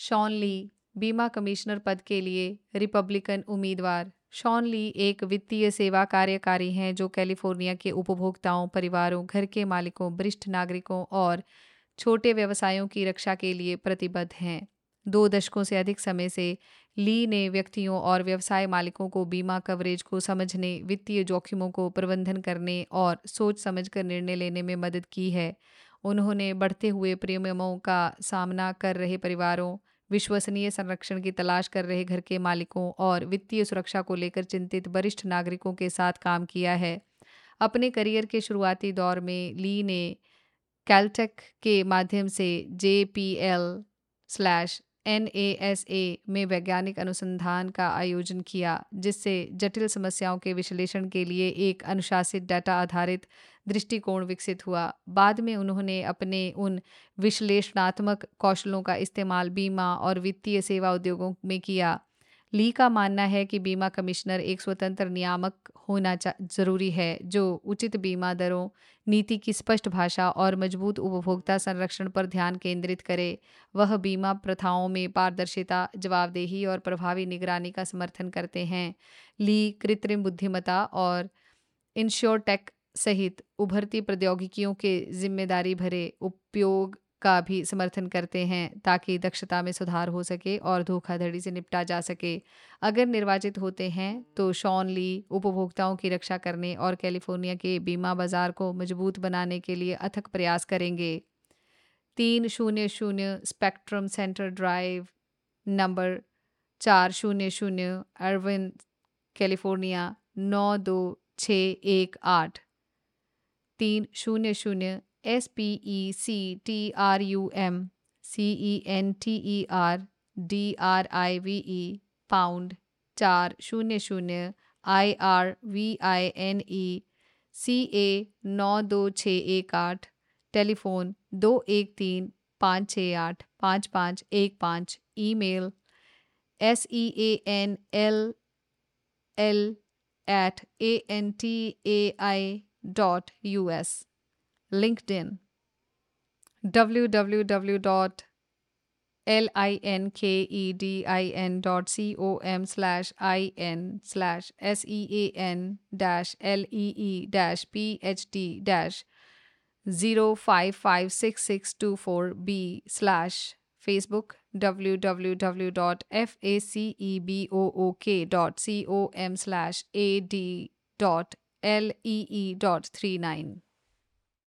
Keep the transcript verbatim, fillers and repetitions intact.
Shawn ली बीमा commissioner पद के लिए रिपब्लिकन उम्मीदवार। शॉन ली एक वित्तीय सेवा कार्यकारी हैं जो कैलिफोर्निया के उपभोक्ताओं, परिवारों, घर के मालिकों, वरिष्ठ नागरिकों और छोटे व्यवसायों की रक्षा के लिए प्रतिबद्ध हैं। दो दशकों से अधिक समय से ली ने व्यक्तियों और व्यवसाय मालिकों को बीमा कवरेज को समझने, वित्तीय जोखिमों को प्रबंधन करने और सोच समझकर निर्णय लेने में मदद की है। उन्होंने बढ़ते हुए प्रीमियमों का सामना कर रहे परिवारों, विश्वसनीय संरक्षण की तलाश कर रहे घर के मालिकों और वित्तीय सुरक्षा को लेकर चिंतित वरिष्ठ नागरिकों के साथ काम किया है। अपने करियर के शुरुआती दौर में ली ने कैलटेक के माध्यम से J P L slash N A S A में वैज्ञानिक अनुसंधान का आयोजन किया, जिससे जटिल समस्याओं के विश्लेषण के लिए एक अनुशासित डेटा आधारित दृष्टिकोण विकसित हुआ। बाद में उन्होंने अपने उन विश्लेषणात्मक कौशलों का इस्तेमाल बीमा और वित्तीय सेवा उद्योगों में किया। ली का मानना है कि बीमा कमिश्नर एक स्वतंत्र नियामक होना जरूरी है जो उचित बीमा दरों, नीति की स्पष्ट भाषा और मजबूत उपभोक्ता संरक्षण पर ध्यान केंद्रित करे। वह बीमा प्रथाओं में पारदर्शिता, जवाबदेही और प्रभावी निगरानी का समर्थन करते हैं। ली कृत्रिम बुद्धिमत्ता और इंश्योरटेक सहित उभरती प्रौद्योगिकियों के जिम्मेदारी भरे उपयोग का भी समर्थन करते हैं ताकि दक्षता में सुधार हो सके और धोखाधड़ी से निपटा जा सके। अगर निर्वाचित होते हैं तो शॉन ली उपभोक्ताओं की रक्षा करने और कैलिफोर्निया के बीमा बाजार को मजबूत बनाने के लिए अथक प्रयास करेंगे। तीन शून्य शून्य स्पेक्ट्रम सेंटर ड्राइव, नंबर चार शून्य शून्य अर्विन, कैलिफोर्निया नौ दो छः एक आठ। तीन शून्य शून्य S P E C T R U M C E N T E R D R I V E pound चार शून्य शून्य I R V I N E C A नौ दो छः एक आठ। टेलीफोन दो एक तीन पाँच छः आठ पाँच पाँच एक पाँच। Email S E A N L L at A N T A I dot U S. LinkedIn w w w dot linkedin dot com slash in slash sean dash lee dash phd dash zero five five six six two four b slash Facebook w w w dot facebook dot com slash ad dot lee dot three nine।